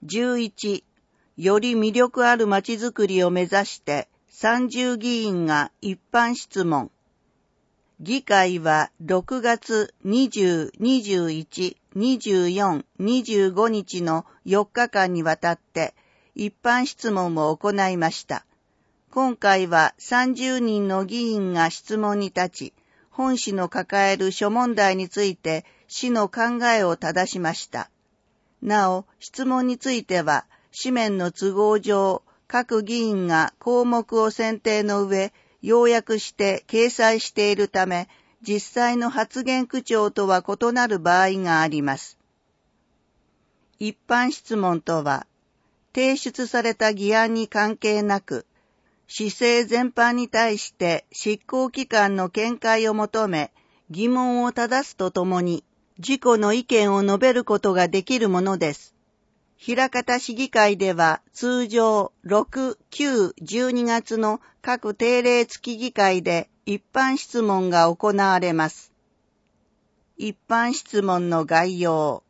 11、より魅力あるまちづくりを目指して30議員が一般質問。議会は6月20、21、24、25日の4日間にわたって一般質問を行いました。今回は30人の議員が質問に立ち、本市の抱える諸問題について市の考えを正しました。なお、質問については、紙面の都合上、各議員が項目を選定の上、要約して掲載しているため、実際の発言口調とは異なる場合があります。一般質問とは、提出された議案に関係なく、市政全般に対して執行機関の見解を求め、疑問を正すとともに、自己の意見を述べることができるものです。枚方市議会では通常6、9、12月の各定例付き議会で一般質問が行われます。一般質問の概要。